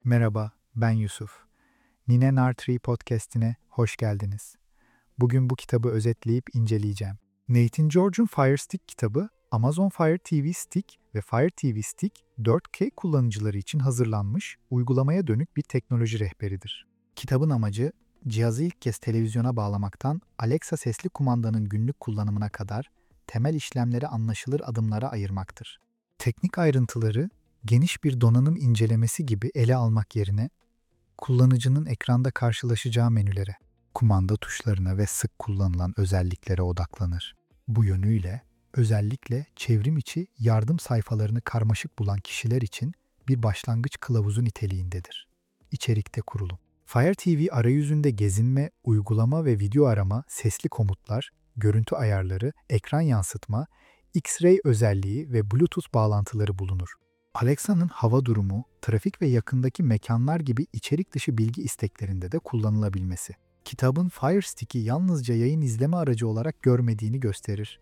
Merhaba, ben Yusuf. Nine Nartree podcast'ine hoş geldiniz. Bugün bu kitabı özetleyip inceleyeceğim. Nathan George'un Fire Stick kitabı, Amazon Fire TV Stick ve Fire TV Stick 4K kullanıcıları için hazırlanmış, uygulamaya dönük bir teknoloji rehberidir. Kitabın amacı, cihazı ilk kez televizyona bağlamaktan Alexa sesli kumandanın günlük kullanımına kadar temel işlemleri anlaşılır adımlara ayırmaktır. Teknik ayrıntıları, geniş bir donanım incelemesi gibi ele almak yerine, kullanıcının ekranda karşılaşacağı menülere, kumanda tuşlarına ve sık kullanılan özelliklere odaklanır. Bu yönüyle özellikle çevrim içi yardım sayfalarını karmaşık bulan kişiler için bir başlangıç kılavuzu niteliğindedir. İçerikte kurulum. Fire TV arayüzünde gezinme, uygulama ve video arama, sesli komutlar, görüntü ayarları, ekran yansıtma, X-ray özelliği ve Bluetooth bağlantıları bulunur. Alexa'nın hava durumu, trafik ve yakındaki mekanlar gibi içerik dışı bilgi isteklerinde de kullanılabilmesi. Kitabın Fire Stick'i yalnızca yayın izleme aracı olarak görmediğini gösterir.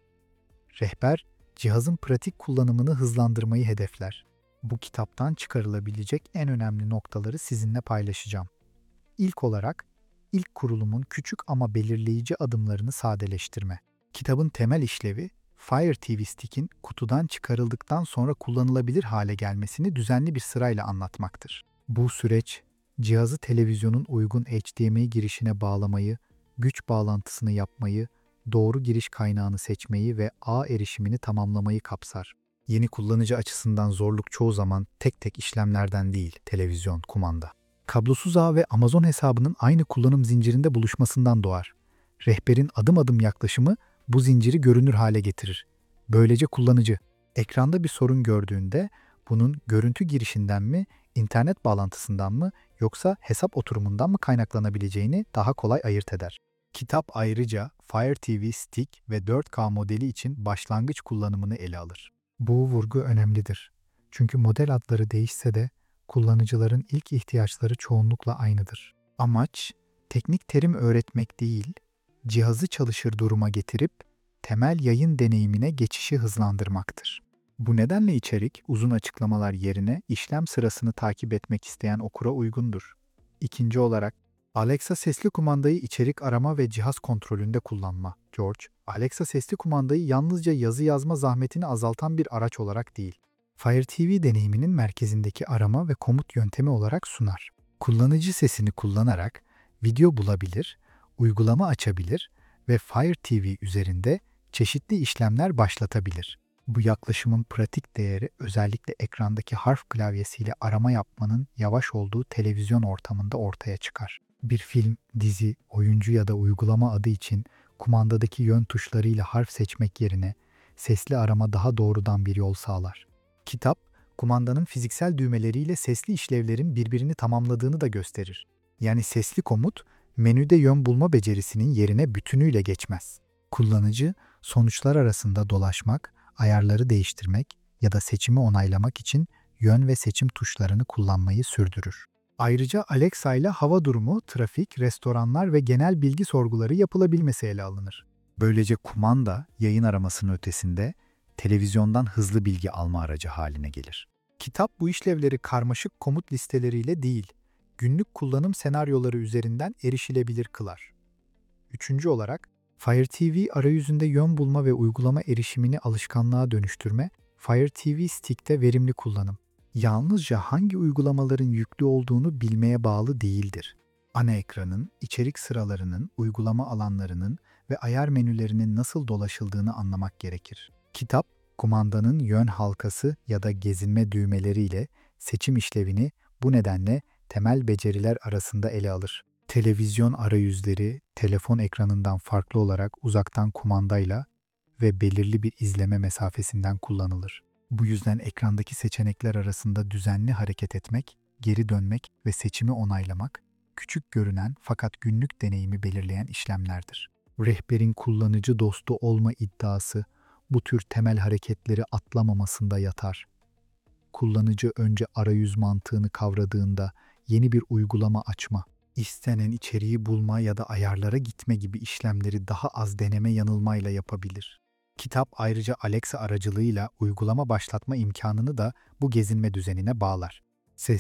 Rehber, cihazın pratik kullanımını hızlandırmayı hedefler. Bu kitaptan çıkarılabilecek en önemli noktaları sizinle paylaşacağım. İlk olarak, ilk kurulumun küçük ama belirleyici adımlarını sadeleştirme. Kitabın temel işlevi, Fire TV Stick'in kutudan çıkarıldıktan sonra kullanılabilir hale gelmesini düzenli bir sırayla anlatmaktır. Bu süreç, cihazı televizyonun uygun HDMI girişine bağlamayı, güç bağlantısını yapmayı, doğru giriş kaynağını seçmeyi ve ağ erişimini tamamlamayı kapsar. Yeni kullanıcı açısından zorluk çoğu zaman tek tek işlemlerden değil, televizyon, kumanda. Kablosuz ağ ve Amazon hesabının aynı kullanım zincirinde buluşmasından doğar. Rehberin adım adım yaklaşımı bu zinciri görünür hale getirir. Böylece kullanıcı, ekranda bir sorun gördüğünde bunun görüntü girişinden mi, internet bağlantısından mı yoksa hesap oturumundan mı kaynaklanabileceğini daha kolay ayırt eder. Kitap ayrıca Fire TV Stick ve 4K modeli için başlangıç kullanımını ele alır. Bu vurgu önemlidir. Çünkü model adları değişse de kullanıcıların ilk ihtiyaçları çoğunlukla aynıdır. Amaç, teknik terim öğretmek değil, cihazı çalışır duruma getirip temel yayın deneyimine geçişi hızlandırmaktır. Bu nedenle içerik uzun açıklamalar yerine işlem sırasını takip etmek isteyen okura uygundur. İkinci olarak, Alexa sesli kumandayı içerik arama ve cihaz kontrolünde kullanma. George, Alexa sesli kumandayı yalnızca yazı yazma zahmetini azaltan bir araç olarak değil, Fire TV deneyiminin merkezindeki arama ve komut yöntemi olarak sunar. Kullanıcı sesini kullanarak video bulabilir, uygulama açabilir ve Fire TV üzerinde çeşitli işlemler başlatabilir. Bu yaklaşımın pratik değeri özellikle ekrandaki harf klavyesiyle arama yapmanın yavaş olduğu televizyon ortamında ortaya çıkar. Bir film, dizi, oyuncu ya da uygulama adı için kumandadaki yön tuşlarıyla harf seçmek yerine sesli arama daha doğrudan bir yol sağlar. Kitap, kumandanın fiziksel düğmeleriyle sesli işlevlerin birbirini tamamladığını da gösterir. Yani sesli komut, menüde yön bulma becerisinin yerine bütünüyle geçmez. Kullanıcı, sonuçlar arasında dolaşmak, ayarları değiştirmek ya da seçimi onaylamak için yön ve seçim tuşlarını kullanmayı sürdürür. Ayrıca Alexa ile hava durumu, trafik, restoranlar ve genel bilgi sorguları yapılabilmesi ele alınır. Böylece kumanda, yayın aramasının ötesinde, televizyondan hızlı bilgi alma aracı haline gelir. Kitap bu işlevleri karmaşık komut listeleriyle değil, günlük kullanım senaryoları üzerinden erişilebilir kılar. Üçüncü olarak, Fire TV arayüzünde yön bulma ve uygulama erişimini alışkanlığa dönüştürme, Fire TV Stick'te verimli kullanım. Yalnızca hangi uygulamaların yüklü olduğunu bilmeye bağlı değildir. Ana ekranın, içerik sıralarının, uygulama alanlarının ve ayar menülerinin nasıl dolaşıldığını anlamak gerekir. Kitap, kumandanın yön halkası ya da gezinme düğmeleriyle seçim işlevini bu nedenle temel beceriler arasında ele alır. Televizyon arayüzleri, telefon ekranından farklı olarak uzaktan kumandayla ve belirli bir izleme mesafesinden kullanılır. Bu yüzden ekrandaki seçenekler arasında düzenli hareket etmek, geri dönmek ve seçimi onaylamak, küçük görünen fakat günlük deneyimi belirleyen işlemlerdir. Rehberin kullanıcı dostu olma iddiası, bu tür temel hareketleri atlamamasında yatar. Kullanıcı önce arayüz mantığını kavradığında yeni bir uygulama açma, istenen içeriği bulma ya da ayarlara gitme gibi işlemleri daha az deneme yanılmayla yapabilir. Kitap ayrıca Alexa aracılığıyla uygulama başlatma imkanını da bu gezinme düzenine bağlar. Ses,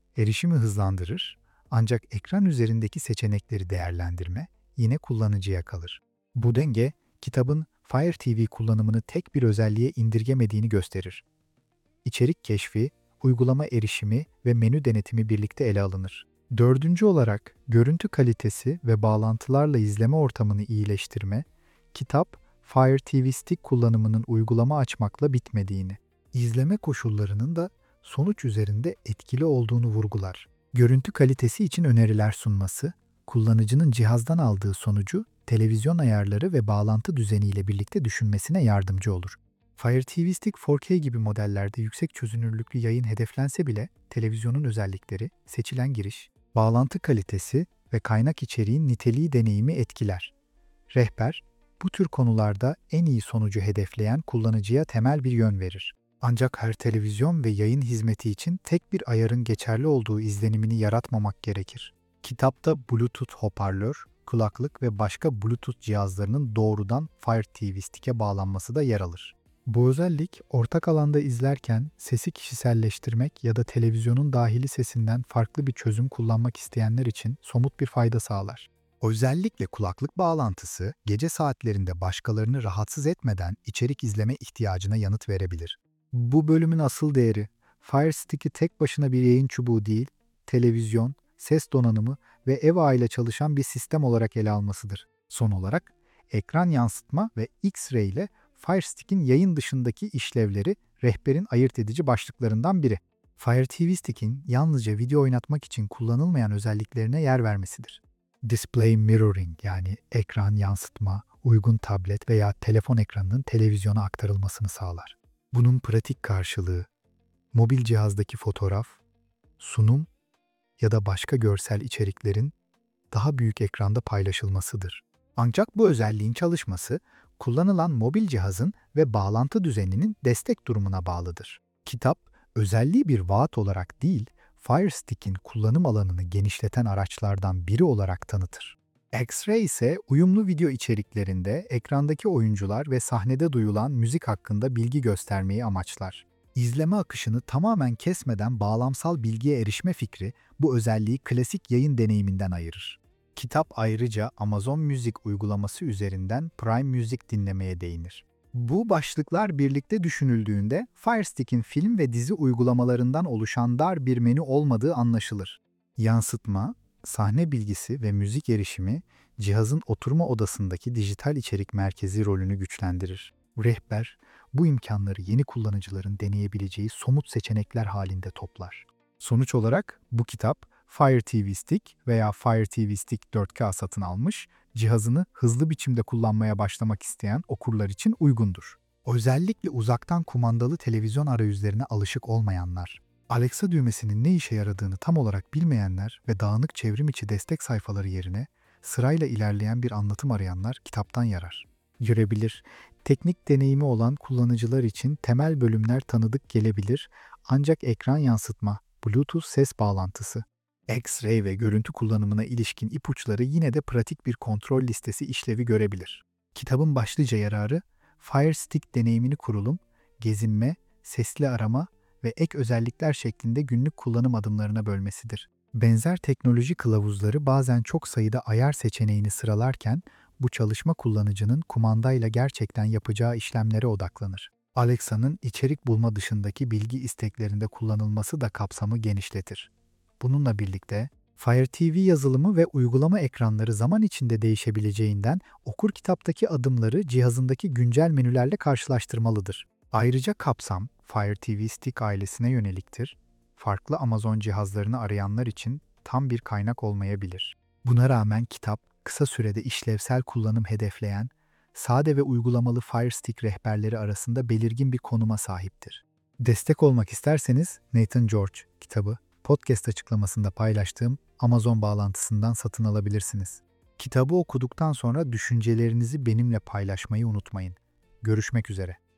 Erişimi hızlandırır, ancak ekran üzerindeki seçenekleri değerlendirme yine kullanıcıya kalır. Bu denge, kitabın Fire TV kullanımını tek bir özelliğe indirgemediğini gösterir. İçerik keşfi, uygulama erişimi ve menü denetimi birlikte ele alınır. Dördüncü olarak, görüntü kalitesi ve bağlantılarla izleme ortamını iyileştirme, kitap, Fire TV Stick kullanımının uygulama açmakla bitmediğini, izleme koşullarının da sonuç üzerinde etkili olduğunu vurgular. Görüntü kalitesi için öneriler sunması, kullanıcının cihazdan aldığı sonucu televizyon ayarları ve bağlantı düzeniyle birlikte düşünmesine yardımcı olur. Fire TV Stick 4K gibi modellerde yüksek çözünürlüklü yayın hedeflense bile televizyonun özellikleri, seçilen giriş, bağlantı kalitesi ve kaynak içeriğin niteliği deneyimi etkiler. Rehber, bu tür konularda en iyi sonucu hedefleyen kullanıcıya temel bir yön verir. Ancak her televizyon ve yayın hizmeti için tek bir ayarın geçerli olduğu izlenimini yaratmamak gerekir. Kitapta Bluetooth hoparlör, kulaklık ve başka Bluetooth cihazlarının doğrudan Fire TV Stick'e bağlanması da yer alır. Bu özellik, ortak alanda izlerken sesi kişiselleştirmek ya da televizyonun dahili sesinden farklı bir çözüm kullanmak isteyenler için somut bir fayda sağlar. Özellikle kulaklık bağlantısı, gece saatlerinde başkalarını rahatsız etmeden içerik izleme ihtiyacına yanıt verebilir. Bu bölümün asıl değeri, Fire Stick'i tek başına bir yayın çubuğu değil, televizyon, ses donanımı ve ev ağı ile çalışan bir sistem olarak ele almasıdır. Son olarak, ekran yansıtma ve X-Ray ile Fire Stick'in yayın dışındaki işlevleri rehberin ayırt edici başlıklarından biri. Fire TV Stick'in yalnızca video oynatmak için kullanılmayan özelliklerine yer vermesidir. Display mirroring, yani ekran yansıtma, uygun tablet veya telefon ekranının televizyona aktarılmasını sağlar. Bunun pratik karşılığı, mobil cihazdaki fotoğraf, sunum ya da başka görsel içeriklerin daha büyük ekranda paylaşılmasıdır. Ancak bu özelliğin çalışması, kullanılan mobil cihazın ve bağlantı düzeninin destek durumuna bağlıdır. Kitap, özelliği bir vaat olarak değil, Fire Stick'in kullanım alanını genişleten araçlardan biri olarak tanıtır. X-Ray ise uyumlu video içeriklerinde ekrandaki oyuncular ve sahnede duyulan müzik hakkında bilgi göstermeyi amaçlar. İzleme akışını tamamen kesmeden bağlamsal bilgiye erişme fikri bu özelliği klasik yayın deneyiminden ayırır. Kitap ayrıca Amazon Music uygulaması üzerinden Prime Music dinlemeye değinir. Bu başlıklar birlikte düşünüldüğünde Fire Stick'in film ve dizi uygulamalarından oluşan dar bir menü olmadığı anlaşılır. Yansıtma, sahne bilgisi ve müzik erişimi cihazın oturma odasındaki dijital içerik merkezi rolünü güçlendirir. Rehber, bu imkanları yeni kullanıcıların deneyebileceği somut seçenekler halinde toplar. Sonuç olarak bu kitap, Fire TV Stick veya Fire TV Stick 4K satın almış, cihazını hızlı biçimde kullanmaya başlamak isteyen okurlar için uygundur. Özellikle uzaktan kumandalı televizyon arayüzlerine alışık olmayanlar, Alexa düğmesinin ne işe yaradığını tam olarak bilmeyenler ve dağınık çevrim içi destek sayfaları yerine sırayla ilerleyen bir anlatım arayanlar kitaptan yarar görebilir. Teknik deneyimi olan kullanıcılar için temel bölümler tanıdık gelebilir, ancak ekran yansıtma, Bluetooth ses bağlantısı, X-Ray ve görüntü kullanımına ilişkin ipuçları yine de pratik bir kontrol listesi işlevi görebilir. Kitabın başlıca yararı, Fire Stick deneyimini kurulum, gezinme, sesli arama ve ek özellikler şeklinde günlük kullanım adımlarına bölmesidir. Benzer teknoloji kılavuzları bazen çok sayıda ayar seçeneğini sıralarken, bu çalışma kullanıcının kumandayla gerçekten yapacağı işlemlere odaklanır. Alexa'nın içerik bulma dışındaki bilgi isteklerinde kullanılması da kapsamı genişletir. Bununla birlikte Fire TV yazılımı ve uygulama ekranları zaman içinde değişebileceğinden okur kitaptaki adımları cihazındaki güncel menülerle karşılaştırmalıdır. Ayrıca kapsam Fire TV Stick ailesine yöneliktir. Farklı Amazon cihazlarını arayanlar için tam bir kaynak olmayabilir. Buna rağmen kitap kısa sürede işlevsel kullanım hedefleyen, sade ve uygulamalı Fire Stick rehberleri arasında belirgin bir konuma sahiptir. Destek olmak isterseniz Nathan George kitabı podcast açıklamasında paylaştığım Amazon bağlantısından satın alabilirsiniz. Kitabı okuduktan sonra düşüncelerinizi benimle paylaşmayı unutmayın. Görüşmek üzere.